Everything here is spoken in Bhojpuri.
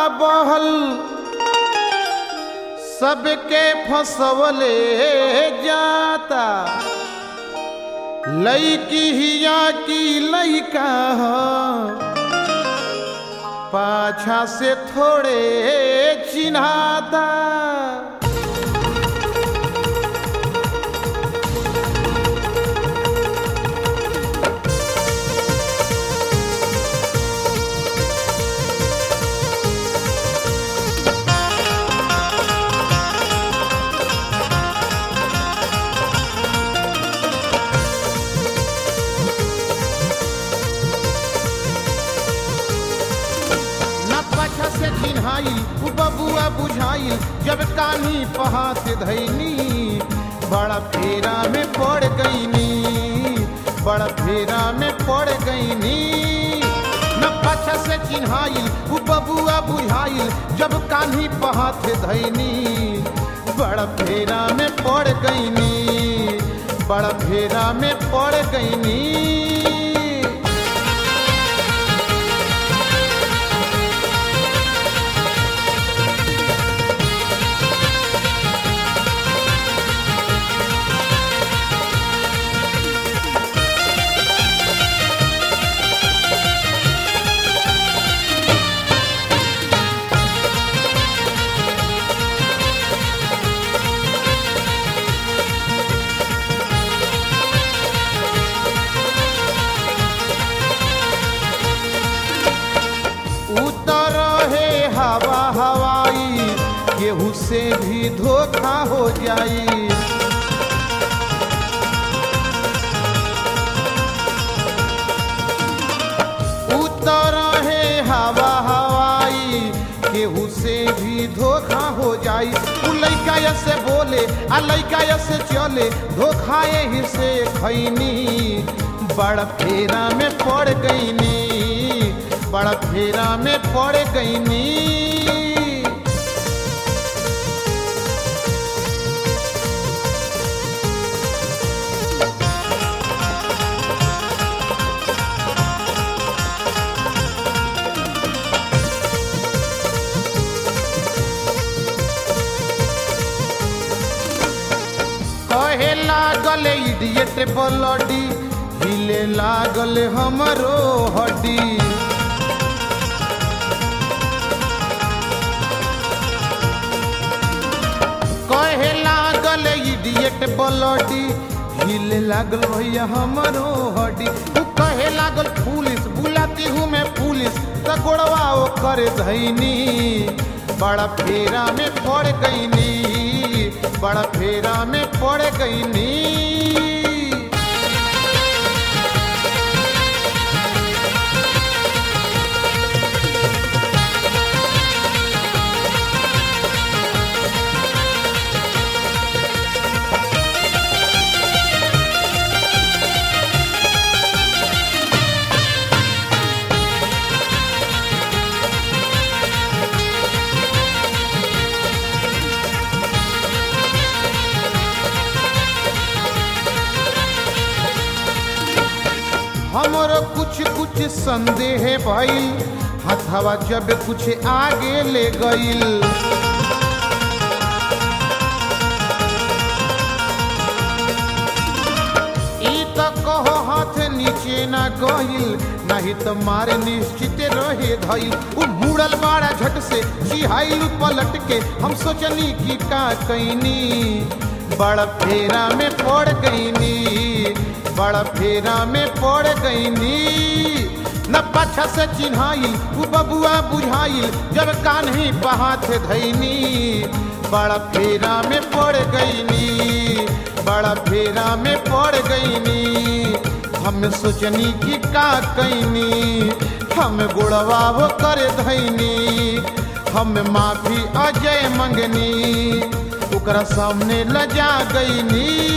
बहल सबके फसवले जाता। लईकी हिया की लईका पाछा से थोड़े चिन्हाता। बबुआ बुझाइल जब कान्ही पहात धैनी। बड़ा फेरा में पड़ गईनी, बड़ा फेरा में पड़ गईनी। न पाछा से चिन्हाइल बबुआ बुझाइल जब कान्ही पहात धैनी। बड़ा फेरा में पड़ गईनी, बड़ा फेरा में पड़ गईनी। हवा हवाई केहू से भी धोखा हो जाई। उतर है हवा हवाई केहू से भी धोखा हो जाई। उ लइका से बोले आ लइका से चले धोखाए ही से खैनी। बड़ा फेरा में पड़ गईनी, बड़ा फेरा में पड़ गईनी। कहे लागल इडियट बलडी हिले लागल हमरो हड्डी। कहे लागल इडियट बलडी हिले लागल भैया हमरो हड्डी। तू कहे लागल पुलिस बुलाती हूँ मैं पुलिस त गोड़वा कर धैनी। बड़ा फेरा में पड़ गईनी, बड़ा फेरा में पड़ गईनी। हमरो कुछ कुछ संदेह भइल हथवा जब कुछ आगे ले गइल। ई त कहो हाथ नीचे ना गइल नहीं तो मारे निश्चित रहे धइल। उ मुड़ल बाड़ा झट से चिहाइल पलट के हम सोचनी कि का कईनी। बड़ा फेरा में पड़ गईनी, बड़ा फेरा में पड़ गईनी। न पाछा से चिन्हाइल बबुआ बुझाइल जब कान्ही पहात धैनी। बड़ा फेरा में पड़ गईनी, बड़ा फेरा में पड़ गईनी। हम सोचनी कि का कईनी, हम गुड़वा वो कर धैनी। हम माफी अजय मंगनी ओकरा सामने लजा गईनी।